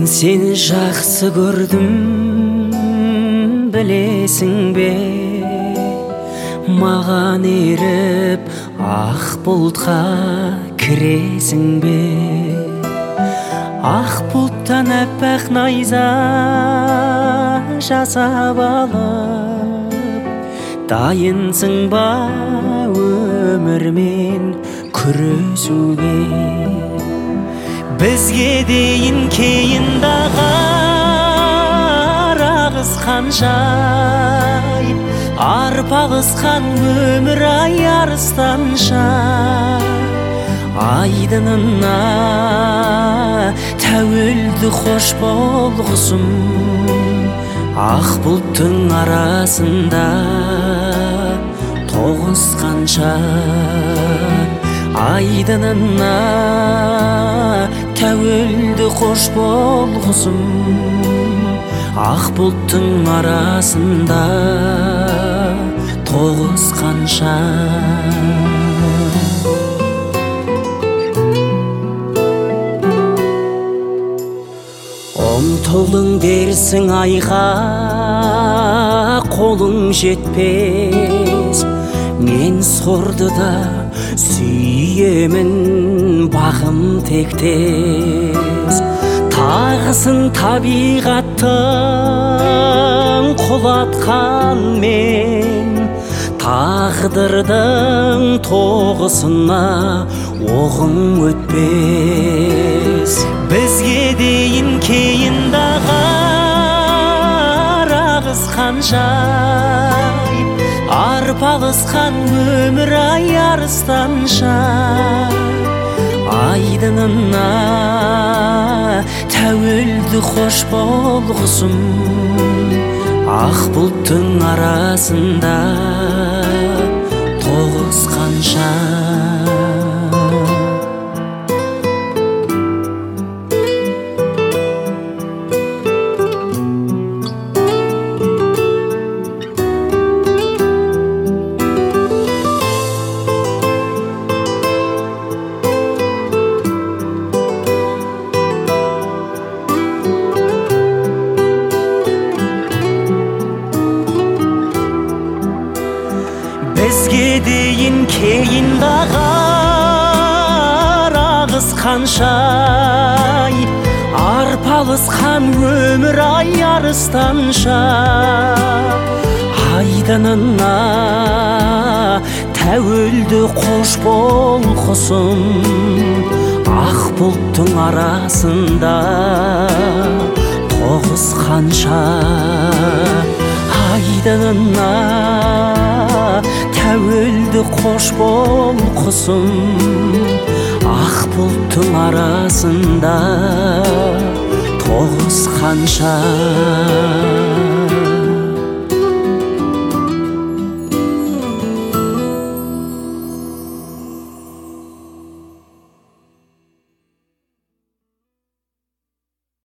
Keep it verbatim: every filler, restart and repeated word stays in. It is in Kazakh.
Сені жақсы көрдім, білесің бе? Маған еріп, ақ бұлтқа кіресің бе? Ақ бұлттан әппақ найза жасап алып, дайынсың ба өмірмен күресуге? Бізге дейін кейін дағар ағысқан жай, арпалысқан өмір ай арыстанша. Айдынына тәуелді қош болғызым, ақ бұлттың арасында тоғысқанша. Айдынына тәуелді қош болғызым, ақ бұлттың арасында тоғысқанша. Ұмтылың дерсің айға, қолың жетпес. Мен сорды да сүйемін, бағым тектес. Тағысын табиғаттың құлатқан мен, тағдырдың тоғысына оғың өтпес. Бізге дейін кейін дағар ағысқан жай, арпалысқан өмір ай арыстанша. Айдынына тәуелді қош болғызым, ақ бұлттың арасында тоғысқанша. Бізге дейін кейін дағар ағысқан жай, арпалысқан өмір ай арыстанша. Айдынына тәуелді қош болғызым, ақ бұлттың арасында тоғысқанша. Айдынына тәуелді қош болғызым, ақ бұлттың арасында тоғысқанша.